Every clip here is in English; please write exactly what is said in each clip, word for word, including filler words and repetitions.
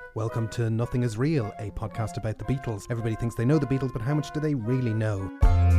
Welcome to Nothing Is Real, a podcast about the Beatles. Everybody thinks they know the Beatles, but how much do they really know?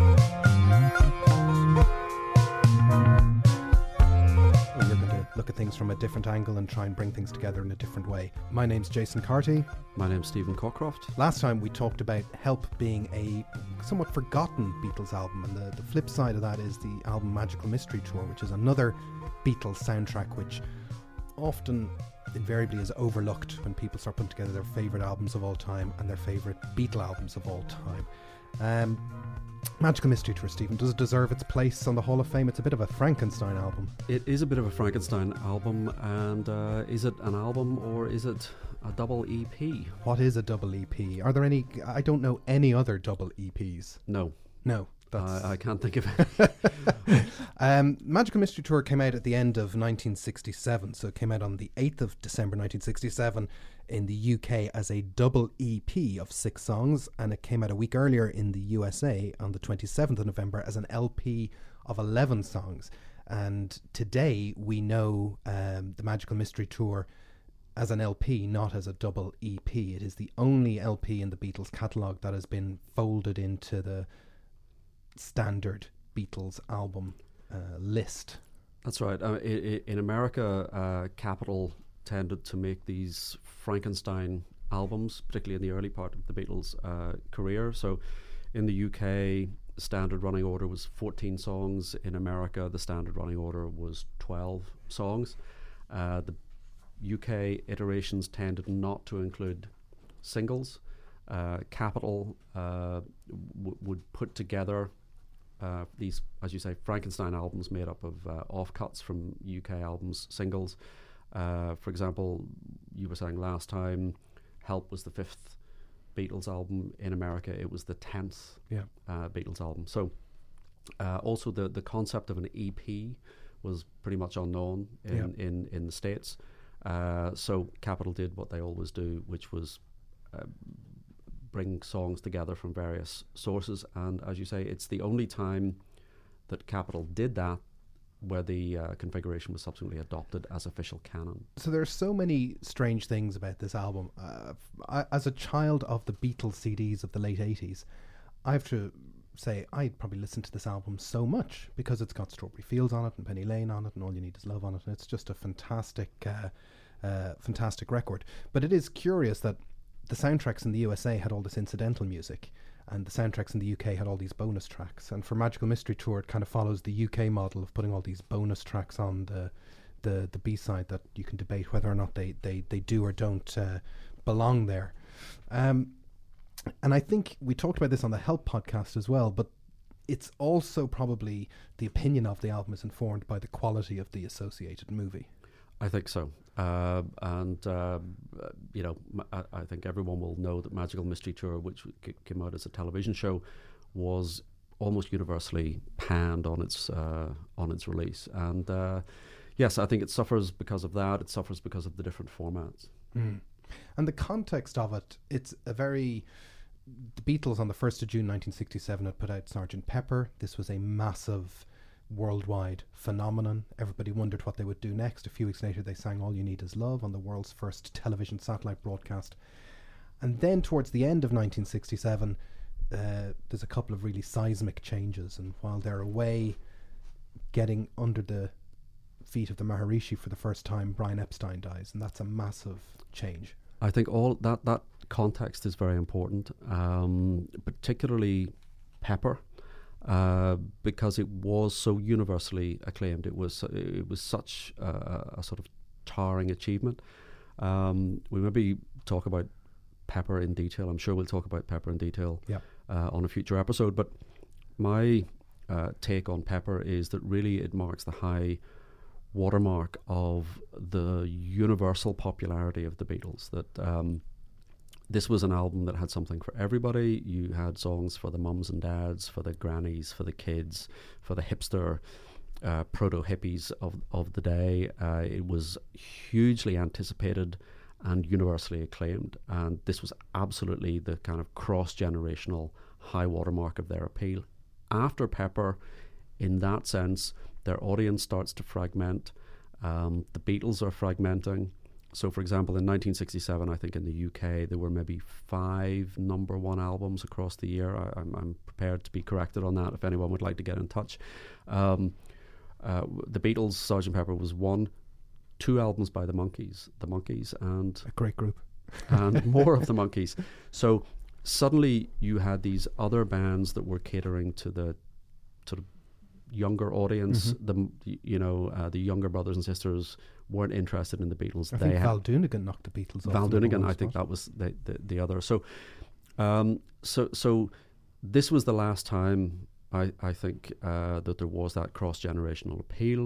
We're going to look at things from a different angle and try and bring things together in a different way. My name's Jason Carty. My name's Stephen Cockcroft. Last time we talked about Help being a somewhat forgotten Beatles album, and the, the flip side of that is the album Magical Mystery Tour, which is another Beatles soundtrack which often invariably is overlooked when people start putting together their favourite albums of all time and their favourite Beatle albums of all time. Um, Magical Mystery Tour, Stephen, does it deserve its place on the Hall of Fame? It's a bit of a Frankenstein album. It is a bit of a Frankenstein album, and uh, is it an album or is it a double E P? What is a double E P? Are there any... I don't know any other double E Ps. No. No. Uh, I can't think of it. um, Magical Mystery Tour came out at the end of nineteen sixty-seven, so it came out on the eighth of December nineteen sixty-seven in the U K as a double E P of six songs, and it came out a week earlier in the U S A on the twenty-seventh of November as an L P of eleven songs. And today we know um, the Magical Mystery Tour as an L P, not as a double E P. It is the only L P in the Beatles catalogue that has been folded into the standard Beatles album uh, list. That's right. Uh, I- I- in America, uh, Capitol tended to make these Frankenstein albums, particularly in the early part of the Beatles' uh, career. So in the U K, the standard running order was fourteen songs. In America, the standard running order was twelve songs. Uh, the U K iterations tended not to include singles. Uh, Capitol uh, w- would put together Uh, these, as you say, Frankenstein albums made up of uh, offcuts from U K albums, singles. Uh, for example, you were saying last time, Help was the fifth Beatles album. In America, it was the tenth yeah. uh, Beatles album. So uh, also the, the concept of an E P was pretty much unknown in, yeah. in, in the States. Uh, so Capitol did what they always do, which was uh, bring songs together from various sources, and as you say, it's the only time that Capitol did that where the uh, configuration was subsequently adopted as official canon. So there are so many strange things about this album. Uh, I, as a child of the Beatles C Ds of the late eighties, I have to say I'd probably listened to this album so much because it's got Strawberry Fields on it and Penny Lane on it and All You Need Is Love on it, and it's just a fantastic uh, uh, fantastic record. But it is curious that the soundtracks in the U S A had all this incidental music, and the soundtracks in the U K had all these bonus tracks. And for Magical Mystery Tour, it kind of follows the U K model of putting all these bonus tracks on the the, the B-side that you can debate whether or not they, they, they do or don't uh, belong there. Um, and I think we talked about this on the Help podcast as well, but it's also probably the opinion of the album is informed by the quality of the associated movie. I think so. Uh, and, uh, you know, I, I think everyone will know that Magical Mystery Tour, which c- came out as a television show, was almost universally panned on its uh, on its release. And, uh, yes, I think it suffers because of that. It suffers because of the different formats. Mm. And the context of it, it's a very... The Beatles on the first of June nineteen sixty-seven had put out Sergeant Pepper. This was a massive worldwide phenomenon. Everybody wondered what they would do next. A few weeks later they sang All You Need Is Love on the world's first television satellite broadcast. And then towards the end of nineteen sixty-seven uh, there's a couple of really seismic changes, and while they're away getting under the feet of the Maharishi for the first time, Brian Epstein dies, and that's a massive change. I think all that, that context is very important, um, particularly Pepper. Uh, because it was so universally acclaimed, it was it was such a, a sort of towering achievement. Um, we maybe talk about Pepper in detail. I'm sure we'll talk about Pepper in detail yep. uh, on a future episode. But my uh, take on Pepper is that really it marks the high watermark of the universal popularity of the Beatles. That um, this was an album that had something for everybody. You had songs for the mums and dads, for the grannies, for the kids, for the hipster uh, proto-hippies of, of the day. Uh, it was hugely anticipated and universally acclaimed. And this was absolutely the kind of cross-generational high watermark of their appeal. After Pepper, in that sense, their audience starts to fragment. Um, the Beatles are fragmenting. so, for example, in nineteen sixty-seven, I think in the U K, there were maybe five number one albums across the year. I, I'm, I'm prepared to be corrected on that if anyone would like to get in touch. Um, uh, the Beatles' Sergeant Pepper was one. Two albums by the Monkees, the Monkees, and a great group, and more of the Monkees. So suddenly you had these other bands that were catering to the sort of younger audience. Mm-hmm. The you know uh, the younger brothers and sisters weren't interested in the Beatles. I they think Val Doonigan knocked the Beatles off. Val Doonigan, I think that was the the, the other. So, um, so so this was the last time I I think uh, that there was that cross generational appeal.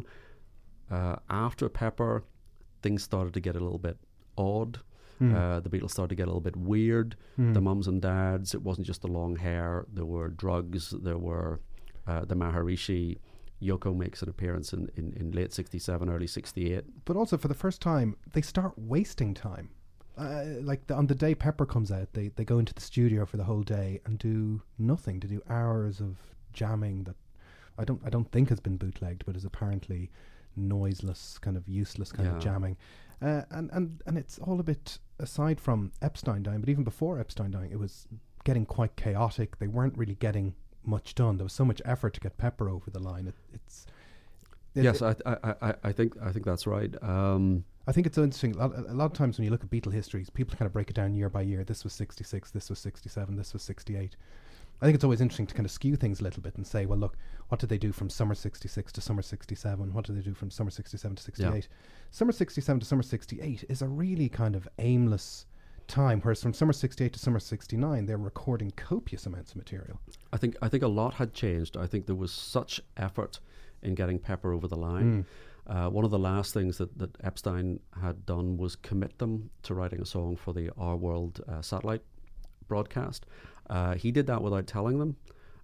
Uh, after Pepper, things started to get a little bit odd. Mm. Uh, the Beatles started to get a little bit weird. Mm. The mums and dads, it wasn't just the long hair. There were drugs. There were uh, the Maharishi. Yoko makes an appearance in, in, in late sixty-seven, early sixty-eight. But also, for the first time, they start wasting time. Uh, like the, on the day Pepper comes out, they, they go into the studio for the whole day and do nothing. To do hours of jamming that I don't I don't think has been bootlegged, but is apparently noiseless, kind of useless kind yeah. of jamming. Uh, and, and, and it's all a bit, aside from Epstein dying, but even before Epstein dying, it was getting quite chaotic. They weren't really getting much done. There was so much effort to get Pepper over the line. It, it's it, yes, it, I, I, I, I think I think that's right. Um, I think it's so interesting. A lot, a lot of times when you look at Beatle histories, people kind of break it down year by year. This was sixty-six, this was sixty-seven, this was sixty-eight. I think it's always interesting to kind of skew things a little bit and say, well, look, what did they do from summer sixty-six to summer sixty-seven? What did they do from summer sixty-seven to sixty-eight? Yeah. Summer sixty-seven to summer sixty-eight is a really kind of aimless time, whereas from summer sixty-eight to summer sixty-nine, they're recording copious amounts of material. I think I think a lot had changed. I think there was such effort in getting Pepper over the line. Mm. Uh, one of the last things that, that Epstein had done was commit them to writing a song for the Our World uh, satellite broadcast. Uh, he did that without telling them.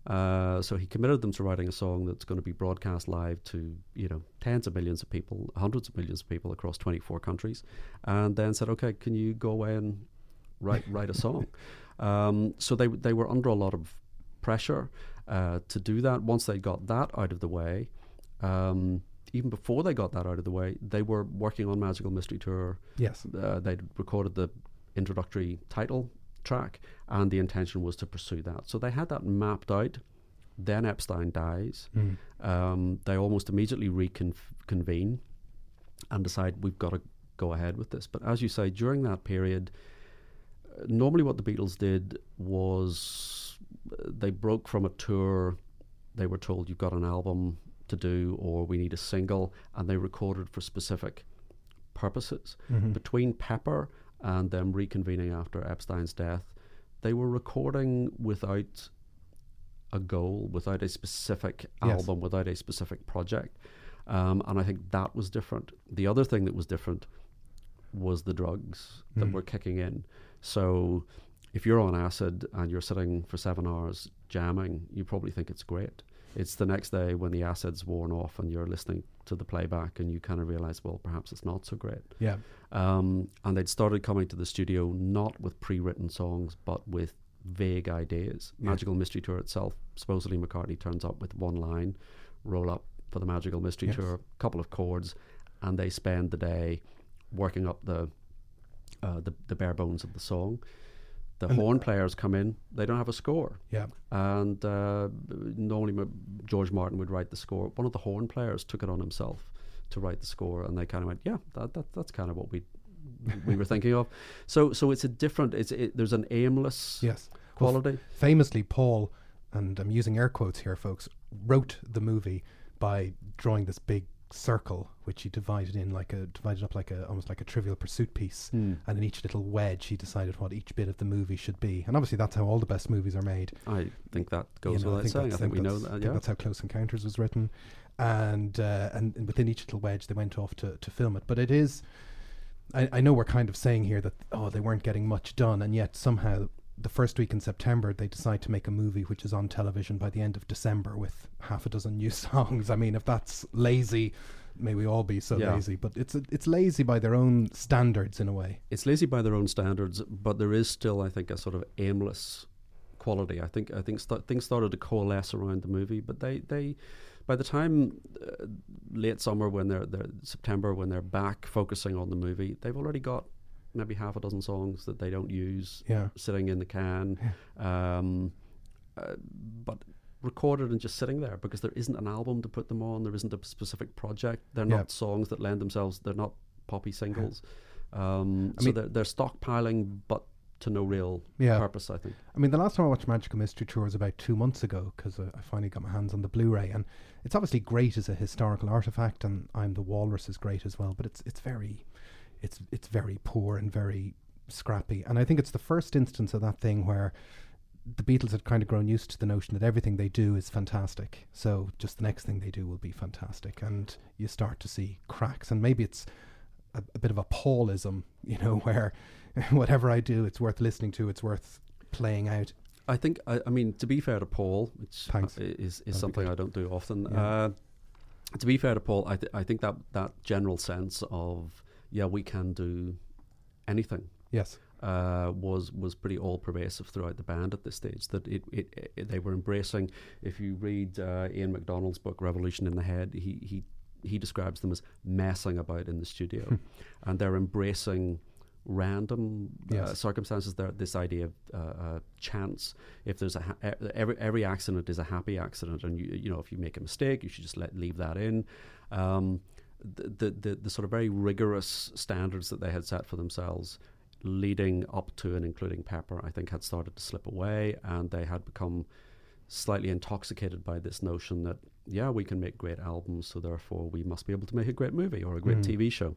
Uh, so he committed them to writing a song that's going to be broadcast live to, you know, tens of millions of people, hundreds of millions of people across twenty-four countries, and then said, okay, can you go away and write write a song? Um, so they they were under a lot of pressure uh, to do that. Once they got that out of the way, um, even before they got that out of the way, they were working on Magical Mystery Tour. Yes, uh, they'd recorded the introductory title track, and the intention was to pursue that. So they had that mapped out. Then Epstein dies. Mm. Um, they almost immediately reconvene and decide we've got to go ahead with this. But as you say, during that period, uh, normally what the Beatles did was uh, they broke from a tour. They were told, you've got an album to do, or we need a single, and they recorded for specific purposes. Mm-hmm. Between Pepper and them reconvening after Epstein's death, they were recording without a goal, without a specific yes. album, without a specific project. Um, and I think that was different. The other thing that was different was the drugs that mm. were kicking in. So if you're on acid and you're sitting for seven hours jamming, you probably think it's great. It's the next day when the acid's worn off and you're listening to the playback and you kind of realize, well, perhaps it's not so great. Yeah. Um, and they'd started coming to the studio not with pre-written songs, but with vague ideas. Yeah. Magical Mystery Tour itself, supposedly McCartney turns up with one line, roll up for the Magical Mystery yes. Tour, a couple of chords, and they spend the day working up the uh, the, the bare bones of the song. The and horn the, players come in, they don't have a score. Yeah. And uh, normally m- George Martin would write the score. One of the horn players took it on himself to write the score, and they kind of went, yeah, that, that that's kind of what we we were thinking of. So so it's a different, it's it, there's an aimless yes. quality. Well, f- famously, Paul, and I'm using air quotes here, folks, wrote the movie by drawing this big circle, which he divided in like a divided up like a almost like a Trivial Pursuit piece, mm. and in each little wedge he decided what each bit of the movie should be. And obviously that's how all the best movies are made. I think that goes you know, without I saying. I think we know that. I think Yeah, that's how Close Encounters was written, and uh, and, and within each little wedge they went off to to film it. But it is, I, I know we're kind of saying here that oh they weren't getting much done, and yet somehow the first week in September they decide to make a movie which is on television by the end of December with half a dozen new songs. I mean, if that's lazy, may we all be so yeah. lazy, but it's a, it's lazy by their own standards in a way. It's lazy by their own standards, but there is still, I think, a sort of aimless quality. I think I think st- things started to coalesce around the movie, but they they by the time uh, late summer, when they're, they're September, when they're back focusing on the movie, they've already got maybe half a dozen songs that they don't use Yeah. sitting in the can, um, uh, but recorded and just sitting there because there isn't an album to put them on. There isn't a specific project. They're Yeah. not songs that lend themselves. They're not poppy singles. Um, I so mean- they're, they're stockpiling, but to no real Yeah. purpose, I think. I mean, the last time I watched Magical Mystery Tour was about two months ago because uh, I finally got my hands on the Blu-ray, and it's obviously great as a historical artifact, and I'm the Walrus is great as well. But it's it's very, it's it's very poor and very scrappy, and I think it's the first instance of that thing where the Beatles had kind of grown used to the notion that everything they do is fantastic. So just the next thing they do will be fantastic, and you start to see cracks, and maybe it's a, a bit of a Paulism, you know, where whatever I do, it's worth listening to, it's worth playing out. I think, I, I mean, to be fair to Paul, which Thanks. uh, is, is That'd be something good. I don't do often. Yeah. Uh, to be fair to Paul, I, th- I think that that general sense of, yeah, we can do anything, Yes. uh, was was pretty all pervasive throughout the band at this stage. That it, it, it they were embracing. If you read uh, Ian MacDonald's book Revolution in the Head, he he he describes them as messing about in the studio, and they're embracing random uh, Yes. circumstances. There, this idea of uh, uh, chance. If there's a ha- e- every every accident is a happy accident, and you you know if you make a mistake, you should just let leave that in. Um, the, the the the sort of very rigorous standards that they had set for themselves, leading up to and including Pepper, I think had started to slip away, and they had become slightly intoxicated by this notion that, yeah, we can make great albums, so therefore we must be able to make a great movie or a great Mm. T V show.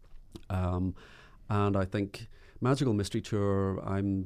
Um, and I think Magical Mystery Tour, I'm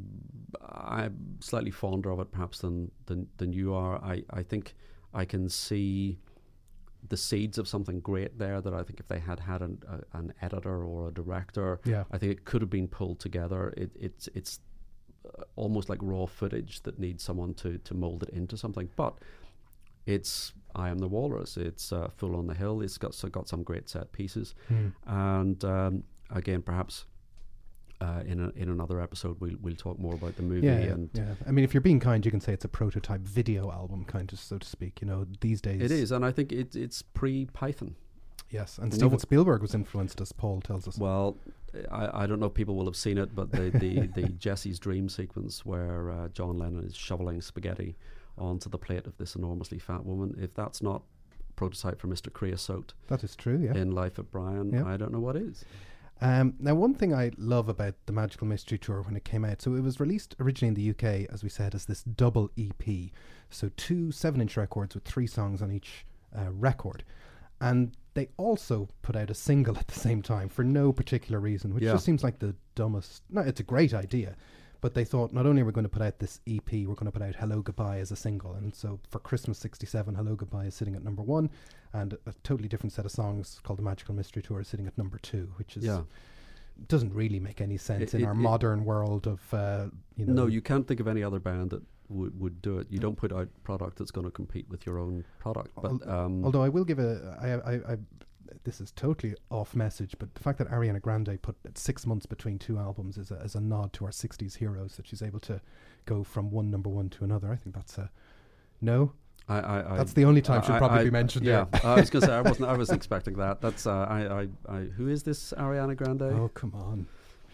I'm slightly fonder of it perhaps than than, than you are. I, I think I can see the seeds of something great there that I think if they had had an, a, an editor or a director, Yeah. I think it could have been pulled together. It, it's it's uh, almost like raw footage that needs someone to, to mold it into something. But it's I Am the Walrus. It's uh, Fool on the Hill. It's got so got some great set pieces. Mm. And um, again, perhaps uh, in a, in another episode, we'll we'll talk more about the movie. Yeah, and yeah. I mean, if you're being kind, you can say it's a prototype video album, kind of, so to speak. You know, these days it is, and I think it, it's pre-Python. Yes, and No, Steven but- Spielberg was influenced, as Paul tells us. Well, I, I don't know if people will have seen it, but the, the, the Jesse's Dream sequence where uh, John Lennon is shoveling spaghetti onto the plate of this enormously fat woman, if that's not prototype for Mister Creosote That is true. Yeah. in Life of Brian, Yeah. I don't know what is. Um, now, one thing I love about the Magical Mystery Tour when it came out, so it was released originally in the U K, as we said, as this double E P. So two seven-inch records with three songs on each uh, record. And they also put out a single at the same time for no particular reason, which Yeah. just seems like the dumbest... No, it's a great idea. But they thought, not only are we going to put out this E P, we're going to put out Hello Goodbye as a single. And so for Christmas sixty-seven, Hello Goodbye is sitting at number one, and a totally different set of songs called The Magical Mystery Tour is sitting at number two, which is Yeah. doesn't really make any sense It- in it- our it- modern world of, uh, you know... No, you can't think of any other band that would would do it. You don't put out product that's going to compete with your own product. But um, Although I will give a... I, I, I, this is totally off message, but the fact that Ariana Grande put six months between two albums is a, is a nod to our sixties heroes, that she's able to go from one number one to another. I think that's a... No? I, I, I That's the only time she'll I- probably I- be mentioned Yeah, there. I was going to say I wasn't. I wasn't expecting that. That's uh, I, I, I. Who is this Ariana Grande? Oh, come on.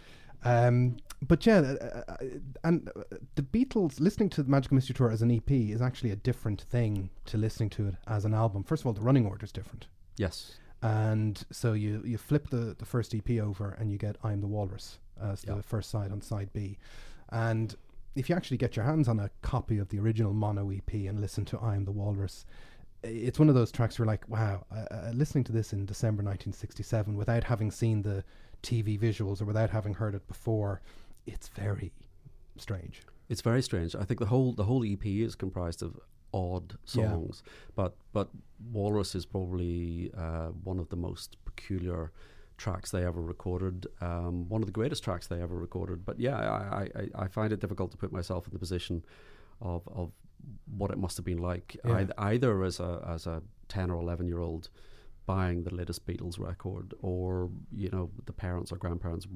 Um, but yeah, uh, uh, and uh, the Beatles, listening to the Magical Mystery Tour as an E P is actually a different thing to listening to it as an album. First of all, the running order is different. Yes. And so you, you flip the, the first E P over and you get I'm the Walrus as Yeah. the first side on side B. And if you actually get your hands on a copy of the original mono E P and listen to I'm the Walrus, i- it's one of those tracks where you're like, wow, uh, uh, listening to this in December nineteen sixty-seven without having seen the T V visuals or without having heard it before, it's very strange. It's very strange. I think the whole the whole E P is comprised of odd Yeah. songs, but but Walrus is probably uh, one of the most peculiar tracks they ever recorded. Um, one of the greatest tracks they ever recorded. But yeah, I, I, I find it difficult to put myself in the position of of what it must have been like, Yeah. either, either as a as a ten or eleven year old buying the latest Beatles record, or you know the parents or grandparents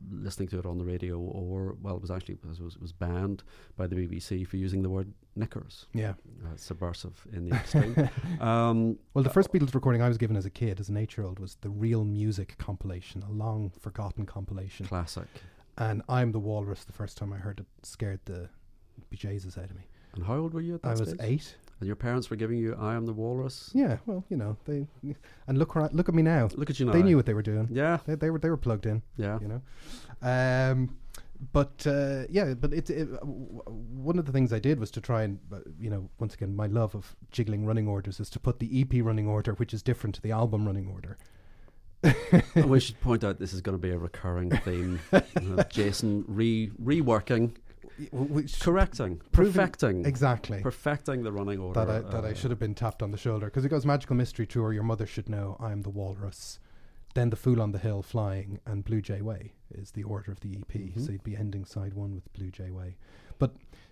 listening to it on the radio, or well, it was actually it was, it was banned by the B B C for using the word knickers. Yeah, uh, subversive in the extreme. um, well, the first Beatles recording I was given as a kid, as an eight-year-old, was the Real Music compilation, a long forgotten compilation. Classic. And I'm the Walrus. The first time I heard it, scared the bejesus out of me. And how old were you at that I stage? was eight. And your parents were giving you "I Am the Walrus." Yeah, well, you know, they and look where I- look at me now. Look at you now. They knew what they were doing. Yeah, They, they were they were plugged in. yeah. You know, um, but uh, yeah, but it, it uh, w- one of the things I did was to try and uh, you know, once again, my love of jiggling running orders is to put the E P running order, which is different to the album running order. And we should point out this is going to be a recurring theme. uh, Jason re reworking, Which correcting, proving- perfecting, exactly. perfecting the running order. That I, that I uh, should have been tapped on the shoulder, because it goes Magical Mystery Tour, Your Mother Should Know, I Am the Walrus, then The Fool on the Hill, Flying, and Blue Jay Way is the order of the E P. Mhm. So you'd be ending side one with Blue Jay Way. But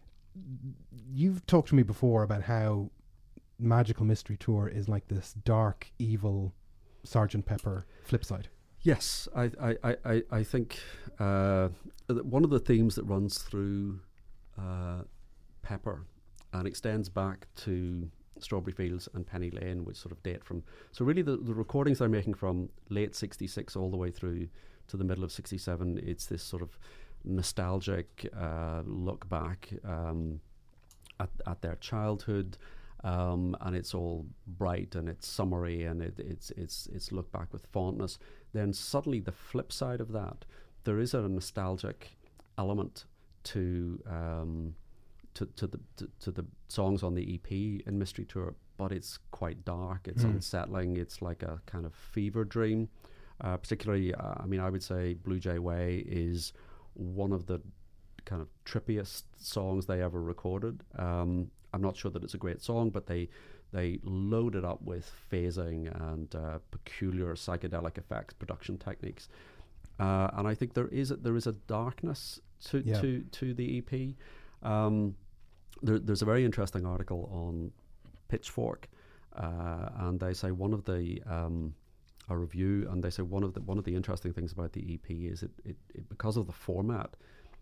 you've talked to me before about how Magical Mystery Tour is like this dark, evil Sergeant Pepper flip side. Yes, I, I, I, I- I think uh, th- one of the themes that runs through uh, Pepper and extends back to Strawberry Fields and Penny Lane, which sort of date from, so really the, the recordings they're making from late sixty-six all the way through to the middle of sixty-seven, it's this sort of nostalgic uh, look back um, at, at their childhood. Um, and it's all bright and it's summery and it, it's it's it's look back with fondness. Then suddenly the flip side of that, there is a nostalgic element to um, to to the to, to the songs on the E P in Mystery Tour, but it's quite dark. It's Mm. unsettling. It's like a kind of fever dream. Uh, particularly, uh, I mean, I would say Blue Jay Way is one of the kind of trippiest songs they ever recorded. Um, I'm not sure that it's a great song, but they they load it up with phasing and uh, peculiar psychedelic effects, production techniques, uh, and I think there is a, there is a darkness to Yeah. to to the E P. Um, there, there's a very interesting article on Pitchfork, uh, and they say one of the um, a review, and they say one of the one of the interesting things about the E P is it, it, it because of the format,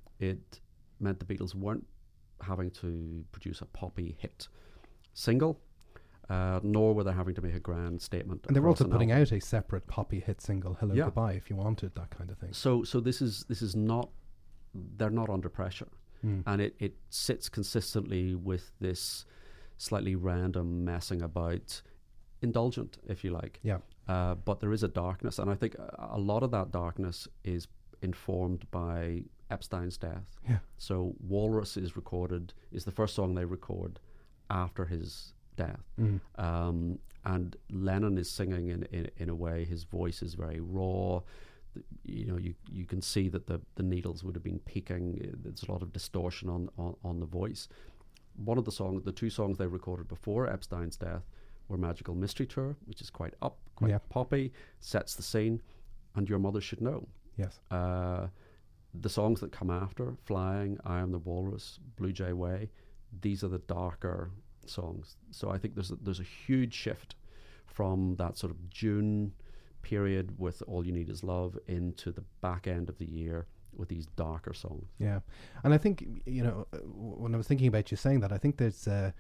it meant the Beatles weren't having to produce a poppy hit single, uh, nor were they having to make a grand statement. And they were across also an putting album. out a separate poppy hit single, Hello Yeah. Goodbye, if you wanted, that kind of thing. So, so this is this is not. They're not under pressure, Mm. and it, it sits consistently with this slightly random messing about, indulgent, if you like. Yeah. Uh, but there is a darkness, and I think a, a lot of that darkness is informed by Epstein's death. Yeah. So Walrus is recorded, is the first song they record after his death. Mm. Um, and Lennon is singing in, in, in a way, his voice is very raw. The- You know, you, you can see that the, the needles would have been peaking. Uh, There's a lot of distortion on, on, on the voice. One of the songs, the two songs they recorded before Epstein's death were Magical Mystery Tour, which is quite up, quite Yeah. poppy, sets the scene, and Your Mother Should Know. Yes. Uh, the songs that come after, Flying, I Am the Walrus, Blue Jay Way, these are the darker songs. So I think there's a, there's a huge shift from that sort of June period with All You Need Is Love into the back end of the year with these darker songs. Yeah, and I think, you know, uh, w- when I was thinking about you saying that, I think there's uh,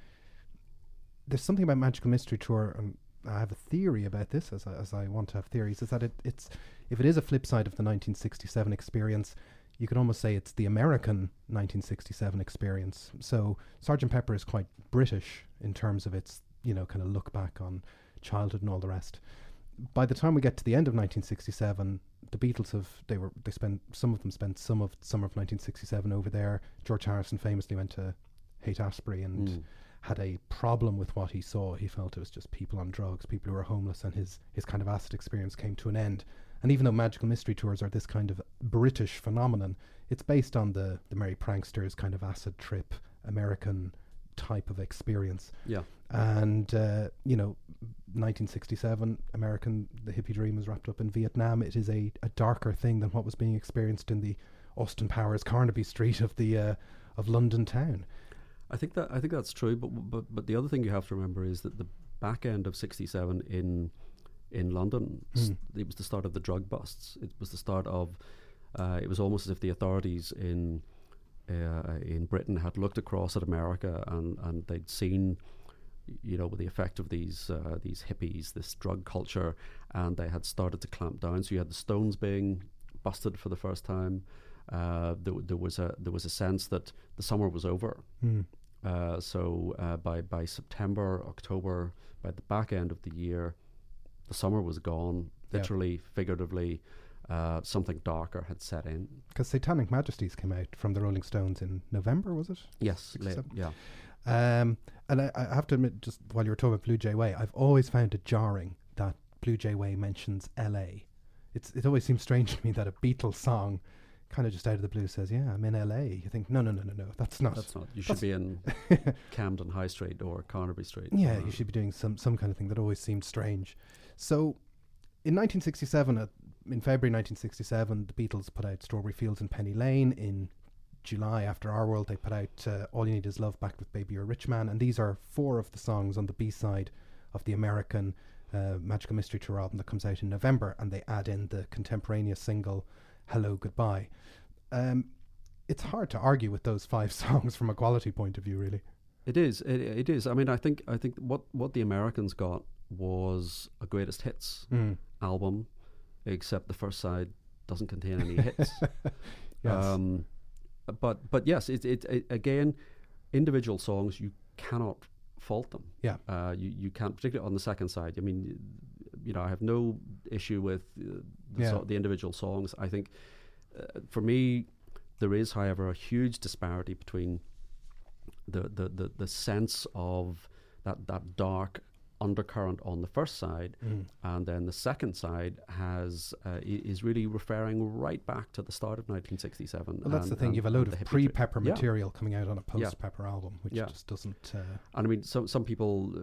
there's something about Magical Mystery Tour, and I have a theory about this, as I, as I want to have theories, is that it, it's if it is a flip side of the nineteen sixty-seven experience, you could almost say it's the American nineteen sixty-seven experience. So Sergeant Pepper is quite British in terms of its, you know, kind of look back on childhood and all the rest. By the time we get to the end of nineteen sixty-seven, the Beatles have they were they spent some of them spent some of summer of nineteen sixty-seven over there. George Harrison famously went to Haight-Ashbury and Mm. had a problem with what he saw. He felt it was just people on drugs, people who were homeless, and his his kind of acid experience came to an end. And even though Magical Mystery Tours are this kind of British phenomenon, it's based on the the Merry Pranksters kind of acid trip American type of experience. Yeah. And uh, you know, nineteen sixty-seven, American, the hippie dream was wrapped up in Vietnam. It is a, a darker thing than what was being experienced in the Austin Powers Carnaby Street of the uh, of London town. I think that I think that's true, but but but the other thing you have to remember is that the back end of sixty-seven in in London, Mm. s- it was the start of the drug busts. It was the start of Uh, it was almost as if the authorities in uh, in Britain had looked across at America and, and they'd seen, you know, the effect of these uh, these hippies, this drug culture, and they had started to clamp down. So you had the Stones being busted for the first time. Uh, there, there was a there was a sense that the summer was over. Mm. Uh, so uh, by by September, October, by the back end of the year, the summer was gone. Literally, yeah. figuratively, uh, something darker had set in. Because Satanic Majesties came out from the Rolling Stones in November, was it? Yes, late, yeah. Um, and I, I have to admit, just while you were talking about Blue Jay Way, I've always found it jarring that Blue Jay Way mentions L A. It's it always seems strange to me that a Beatles song kind of just out of the blue says, yeah, I'm in L A. You think, no, no, no, no, no, that's not. That's not. You should be in Camden High Street or Carnaby Street. Yeah, you should be doing some, some kind of thing. That always seemed strange. So in nineteen sixty-seven, uh, in February nineteen sixty-seven, the Beatles put out Strawberry Fields and Penny Lane. In July, after Our World, they put out uh, All You Need Is Love, Back with Baby You're a Rich Man. And these are four of the songs on the B-side of the American uh, Magical Mystery Tour album that comes out in November. And they add in the contemporaneous single, Hello, Goodbye. Um, it's hard to argue with those five songs from a quality point of view, really. It is. It, it is. I mean, I think I think what, what the Americans got was a greatest hits mm. album, except the first side doesn't contain any hits. Yes. Um, but but yes, it, it it again, individual songs you cannot fault them. Yeah. Uh, you you can't, particularly on the second side. I mean, you know, I have no issue with uh, the, yeah. so, the individual songs. I think. Uh, for me, there is, however, a huge disparity between the, the, the, the sense of that, that dark undercurrent on the first side, mm. and then the second side has uh, is really referring right back to the start of nineteen sixty-seven. Well, that's and, the thing. And, you have a load of pre-Pepper yeah. material coming out on a post-Pepper yeah. album, which yeah. just doesn't... Uh, and I mean, some, some people,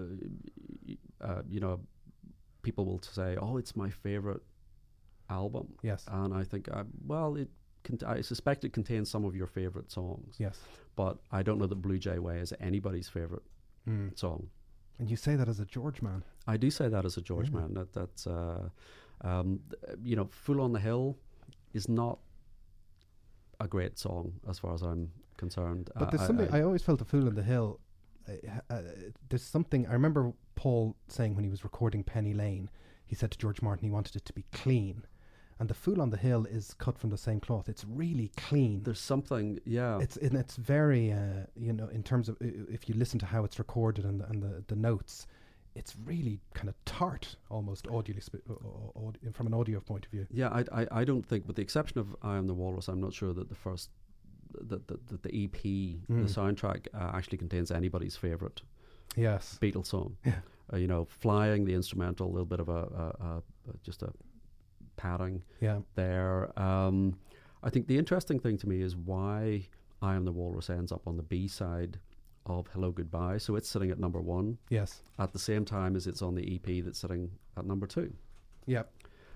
uh, uh, you know, people will say, oh, it's my favourite album. Yes. And I think, uh, well, it cont- I suspect it contains some of your favourite songs. Yes. But I don't know that Blue Jay Way is anybody's favourite mm. song. And you say that as a George man. I do say that as a George yeah. man. That that's uh, um, th- you know, Fool on the Hill is not a great song as far as I'm concerned. But uh, there's I, something I, I always felt the Fool on the Hill. Uh, uh, there's something I remember Paul saying when he was recording Penny Lane. He said to George Martin he wanted it to be clean. And the Fool on the Hill is cut from the same cloth. It's really clean. There's something, yeah. It's and it's very, uh, you know, in terms of uh, if you listen to how it's recorded and the, and the, the notes, it's really kind of tart, almost audio sp- uh, uh, from an audio point of view. Yeah, I, I, I don't think, with the exception of I Am the Walrus, I'm not sure that the first, that the, the, the E P, mm. the soundtrack uh, actually contains anybody's favourite. Yes. Beatles song. Yeah. Uh, you know, Flying, the instrumental, a little bit of a, a, a, a just a padding yeah. there. Um, I think the interesting thing to me is why I Am the Walrus ends up on the B side of Hello Goodbye. So it's sitting at number one. Yes. At the same time as it's on the E P that's sitting at number two. Yep.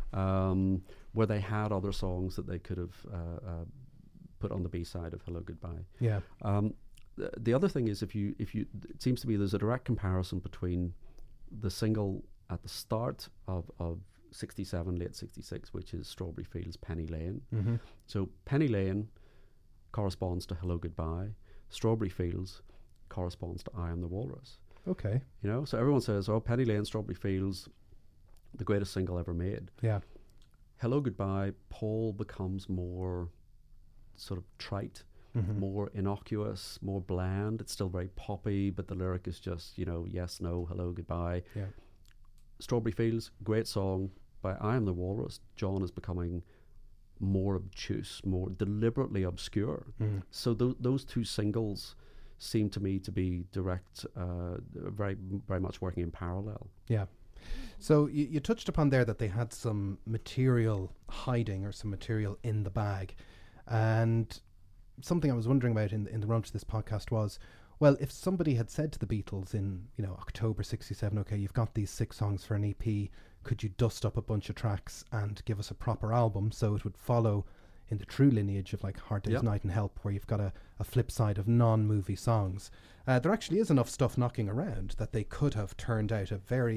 Um, where they had other songs that they could have uh, uh, put on the B side of Hello Goodbye. Yeah. Um, the, the other thing is, if you if you, it seems to me there's a direct comparison between the single at the start of, of sixty-seven, late sixty-six, which is Strawberry Fields, Penny Lane. Mm-hmm. So Penny Lane corresponds to Hello Goodbye. Strawberry Fields corresponds to I Am the Walrus. Okay. You know, so everyone says, oh, Penny Lane, Strawberry Fields, the greatest single ever made. Yeah. Hello Goodbye, Paul becomes more sort of trite, mm-hmm. more innocuous, more bland. It's still very poppy, but the lyric is just, you know, yes, no, hello, goodbye. Yeah. Strawberry Fields, great song. By I Am the Walrus, John is becoming more obtuse, more deliberately obscure. Mm. So th- those two singles seem to me to be direct, uh, very, very much working in parallel. Yeah. So you, you touched upon there that they had some material hiding or some material in the bag. And something I was wondering about in, in the run to this podcast was, well, if somebody had said to the Beatles in, you know, October sixty-seven, okay, you've got these six songs for an E P, could you dust up a bunch of tracks and give us a proper album so it would follow in the true lineage of like Hard Day's yep. Night and Help, where you've got a, a flip side of non-movie songs. Uh, there actually is enough stuff knocking around that they could have turned out a very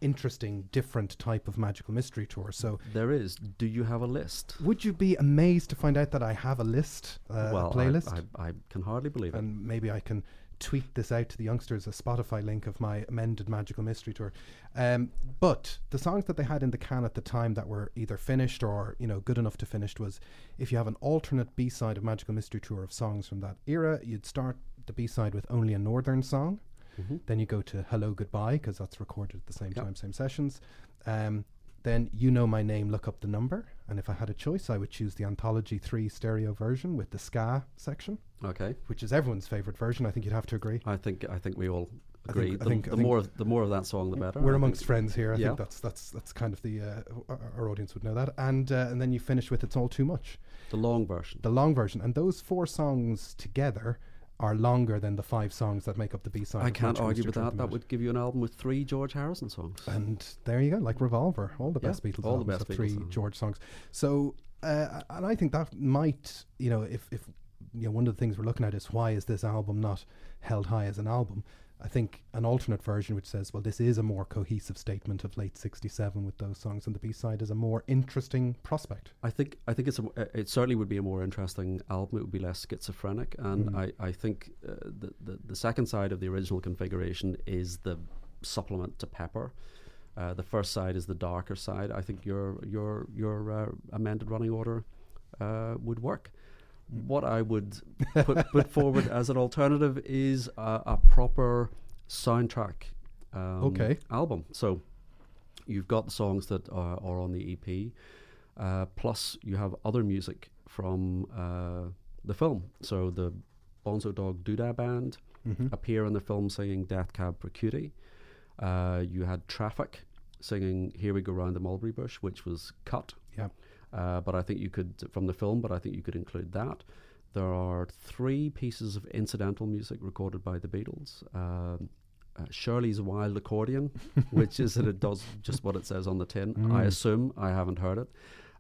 interesting, different type of Magical Mystery Tour. So there is. Do you have a list? would you be amazed to find out that I have a list, uh, well, a playlist? I, I, I can hardly believe it. And maybe I can tweet this out to the youngsters, a Spotify link of my amended Magical Mystery Tour. Um, but the songs that they had in the can at the time that were either finished or, you know, good enough to finished was, if you have an alternate B-side of Magical Mystery Tour of songs from that era, you'd start the B-side with Only a Northern Song. Mm-hmm. Then you go to Hello Goodbye, because that's recorded at the same Yep. time, same sessions. Um, then You Know My Name, Look Up the Number. And if I had a choice, I would choose the Anthology three stereo version with the ska section, Okay. which is everyone's favourite version. I think you'd have to agree. I think I think we all I agree. think- I the think- I the think more the more of that song, the better. We're I amongst think. friends here. I Yeah. think that's that's that's kind of the uh, our, our audience would know that. And uh, and then you finish with It's All Too Much, The long version. the long version. And those four songs together are longer than the five songs that make up the B-side. I of can't Magical argue Mystery with Tour at that. the That minute. would give you an album with three George Harrison songs. And there you go, like Revolver, all the Yeah, best Beatles all the albums best have Beatles three songs. George songs. So, uh, and I think that might, you know, if, if you know, one of the things we're looking at is why is this album not held high as an album? I think an alternate version which says, well, this is a more cohesive statement of late sixty-seven with those songs, and the B-side is a more interesting prospect. I think I think it's a, uh, it certainly would be a more interesting album. It would be less schizophrenic, and Mm. I I think uh, the, the the second side of the original configuration is the supplement to Pepper. Uh, the first side is the darker side. I think your your your uh, amended running order uh, would work. What I would put, put forward as an alternative is a, a proper soundtrack um, Okay. album. So you've got the songs that are, are on the E P, uh, plus you have other music from uh, the film. So the Bonzo Dog Doodah Band Mm-hmm. appear in the film singing Death Cab for Cutie. Uh, you had Traffic singing Here We Go Round the Mulberry Bush, which was cut. Yeah. Uh, but I think you could, from the film, but I think you could include that. There are three pieces of incidental music recorded by the Beatles. Um, uh, Shirley's Wild Accordion, which is that it does just what it says on the tin. Mm. I assume, I haven't heard it.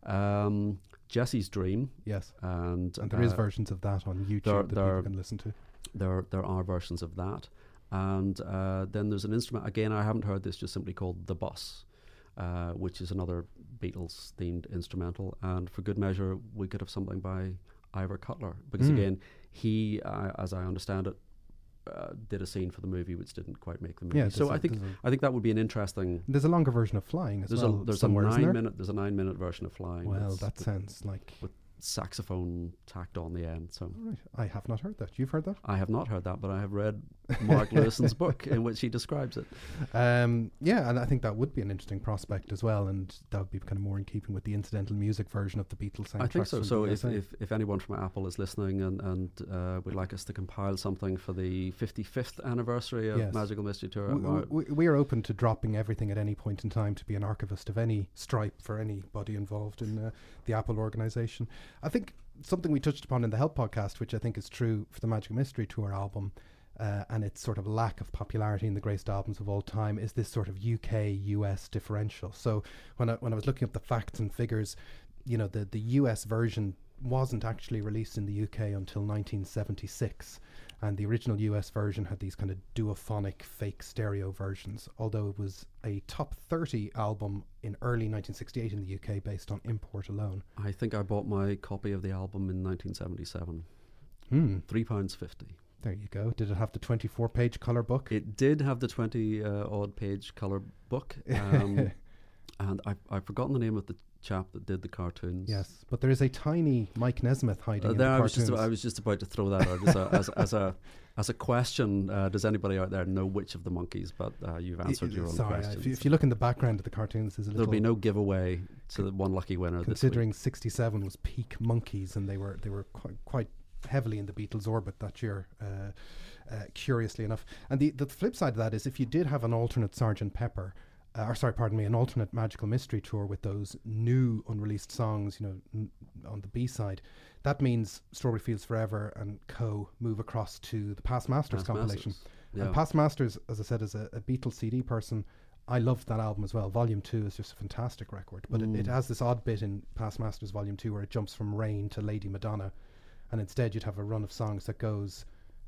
Um, Jesse's Dream. Yes. And, And there is uh, versions of that on YouTube there- that there- people can listen to. There, there are versions of that. And uh, then there's an instrument, again, I haven't heard this, just simply called The Bus, uh, which is another Beatles-themed instrumental. And for good measure, we could have something by Ivor Cutler. Because Mm. again, he, uh, as I understand it, uh, did a scene for the movie which didn't quite make the movie. Yeah, so there's I a- think there's a- I think that would be an interesting... There's a longer version of Flying as There's well. a there's a somewhere, isn't nine there? minute there's a nine minute version of Flying. Well, that's- that sounds like. with saxophone tacked on the end. So All right. I have not heard that. You've heard that? I have not heard that, but I have read Mark Lewison's book in which he describes it. Um, yeah, and I think that would be an interesting prospect as well, and that would be kind of more in keeping with the incidental music version of the Beatles soundtrack. I think so. from So the if, U S A. if, if anyone from Apple is listening and, and uh, would like us to compile something for the fifty-fifth anniversary of Yes. Magical Mystery Tour, we, uh, we, we are open to dropping everything at any point in time to be an archivist of any stripe for anybody involved in uh, the Apple organization. I think something we touched upon in the Help podcast, which I think is true for the Magical Mystery Tour album, uh, and its sort of lack of popularity in the greatest albums of all time, is this sort of U K U S differential. So when I, when I was looking up the facts and figures, you know, the, the U S version wasn't actually released in the U K until nineteen seventy-six, and the original U S version had these kind of duophonic fake stereo versions, although it was a top thirty album in early nineteen sixty-eight in the U K based on import alone. I think I bought my copy of the album in nineteen seventy-seven. Hmm. Three pounds fifty. There you go. Did it have the twenty-four page colour book? It did have the twenty uh, odd page color book, um, and I, I've forgotten the name of the chap that did the cartoons. Yes, but there is a tiny Mike Nesmith hiding Uh, in there, the I was cartoons. just I was just about to throw that out as a as, as a as a question. Uh, does anybody out there know which of the monkeys? But uh, you've answered Y- your own Sorry, question. if you, if you look in the background of the cartoons, there's a There'll little. be no giveaway to the one lucky winner. Considering sixty-seven was peak Monkeys, and they were they were quite, quite heavily in the Beatles' orbit that year. Uh, uh, curiously enough, and the the flip side of that is if you did have an alternate Sergeant Pepper. Uh, or sorry, pardon me, an alternate Magical Mystery Tour with those new unreleased songs, you know, n- on the B side. That means Strawberry Fields Forever and Co. move across to the Past Masters Past compilation. Masters, yeah. And Past Masters, as I said, as a, a Beatles C D person, I loved that album as well. Volume two is just a fantastic record, but Mm. it, it has this odd bit in Past Masters Volume two where it jumps from Rain to Lady Madonna, and instead you'd have a run of songs that goes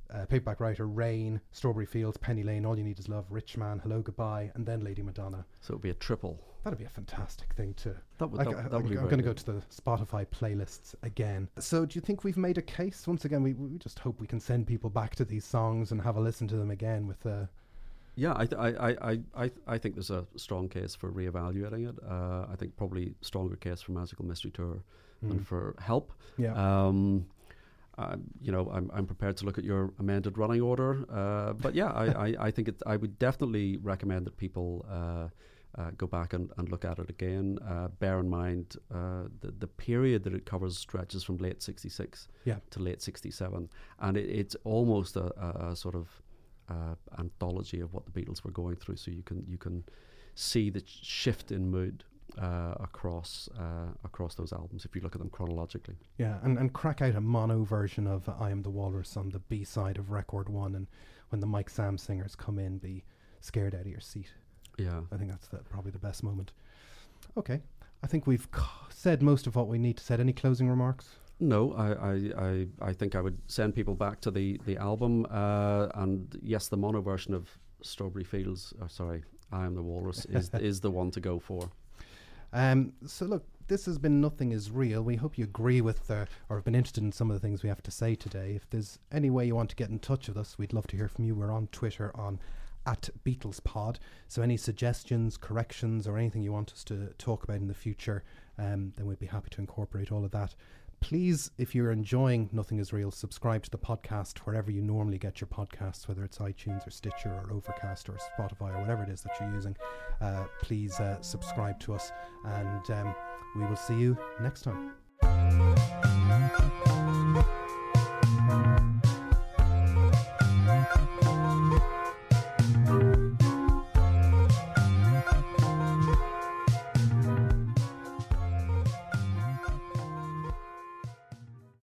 uh, Paperback Writer, Rain, Strawberry Fields, Penny Lane, All You Need Is Love, Rich Man, Hello Goodbye, and then Lady Madonna. So it would be a triple. That'd be a fantastic thing to. That would, I, that, I, that I, would be I'm very going to go good. to the Spotify playlists again. So, do you think we've made a case? Once again, we, we just hope we can send people back to these songs and have a listen to them again with the. Yeah, I, th- I, I, I, I, I think there's a strong case for reevaluating it. Uh, I think probably stronger case for Magical Mystery Tour Mm. than for Help. Yeah. Um, uh, you know, I'm I'm prepared to look at your amended running order. Uh, but yeah, I, I, I think it. I would definitely recommend that people uh, uh, go back and, and look at it again. Uh, bear in mind uh, the the period that it covers stretches from late sixty-six Yeah. to late sixty-seven, and it, it's almost a, a, a sort of uh, anthology of what the Beatles were going through. So you can you can see the shift in mood uh, across uh, across those albums if you look at them chronologically. Yeah, and, and crack out a mono version of I Am the Walrus on the B side of record one, and when the Mike Sam singers come in, be scared out of your seat. Yeah. I think that's the, probably the best moment. Okay, I think we've c- said most of what we need to say. Any closing remarks? No, I, I, I, I think I would send people back to the, the album, uh, and yes, the mono version of Strawberry Fields, or sorry, I Am the Walrus, is is the one to go for. Um, so look, this has been Nothing Is Real. We hope you agree with uh, or have been interested in some of the things we have to say today. If there's any way you want to get in touch with us, we'd love to hear from you. We're on Twitter on at BeatlesPod. So any suggestions, corrections, or anything you want us to talk about in the future, um, then we'd be happy to incorporate all of that. Please, if you're enjoying Nothing Is Real, subscribe to the podcast wherever you normally get your podcasts, whether it's iTunes or Stitcher or Overcast or Spotify or whatever it is that you're using. Uh, please uh, subscribe to us, and um, we will see you next time.